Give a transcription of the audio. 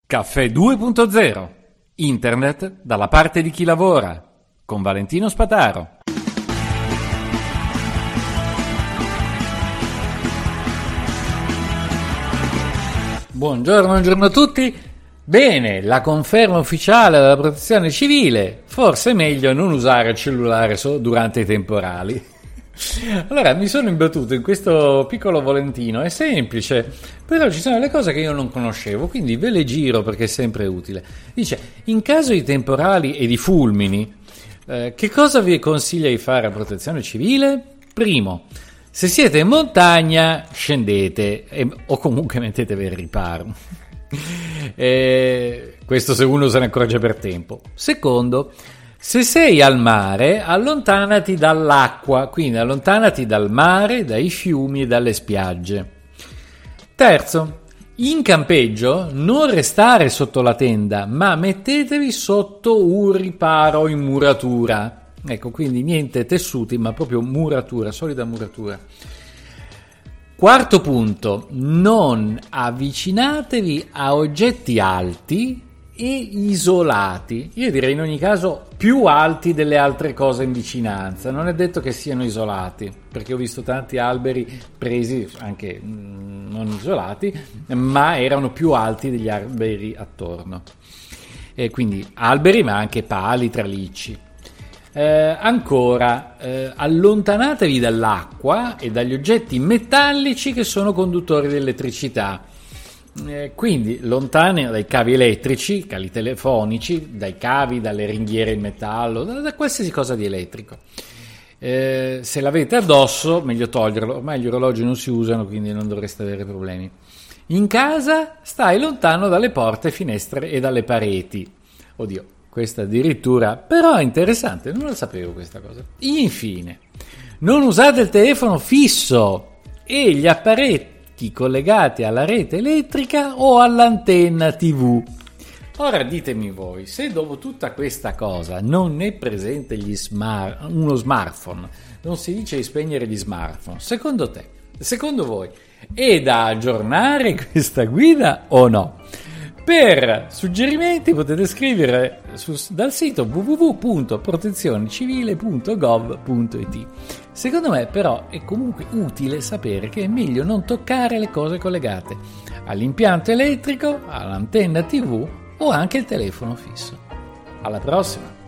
Caffè 2.0. Internet dalla parte di chi lavora. Con Valentino Spataro. Buongiorno a tutti. Bene, la conferma ufficiale della protezione civile. Forse è meglio non usare il cellulare solo durante i temporali. Allora, mi sono imbattuto in questo piccolo volantino, è semplice, però ci sono delle cose che io non conoscevo, quindi ve le giro perché è sempre utile. Dice, in caso di temporali e di fulmini, che cosa vi consiglia di fare a protezione civile? Primo, se siete in montagna, scendete o comunque mettetevi al riparo. Questo se uno se ne accorge per tempo. Secondo, se sei al mare, allontanati dall'acqua, quindi allontanati dal mare, dai fiumi e dalle spiagge. Terzo, in campeggio non restare sotto la tenda, ma mettetevi sotto un riparo in muratura. Ecco, quindi niente tessuti, ma proprio muratura, solida muratura. Quarto punto, non avvicinatevi a oggetti alti e isolati, io direi in ogni caso più alti delle altre cose in vicinanza, non è detto che siano isolati, perché ho visto tanti alberi presi anche non isolati, ma erano più alti degli alberi attorno, e quindi alberi ma anche pali, tralicci. Ancora, allontanatevi dall'acqua e dagli oggetti metallici che sono conduttori di elettricità. Quindi lontani dai cavi elettrici, cavi telefonici, dai cavi, dalle ringhiere in metallo, da qualsiasi cosa di elettrico. Se l'avete addosso, meglio toglierlo. Ormai gli orologi non si usano, quindi non dovreste avere problemi. In casa stai lontano dalle porte, finestre e dalle pareti. Oddio, questa addirittura, però è interessante, non lo sapevo questa cosa. Infine, non usate il telefono fisso e gli apparecchi collegati alla rete elettrica o all'antenna TV. Ora ditemi voi, se dopo tutta questa cosa non è presente uno smartphone, non si dice di spegnere gli smartphone, secondo voi è da aggiornare questa guida o no? Per suggerimenti potete scrivere dal sito www.protezionecivile.gov.it. Secondo me però è comunque utile sapere che è meglio non toccare le cose collegate all'impianto elettrico, all'antenna TV o anche il telefono fisso. Alla prossima!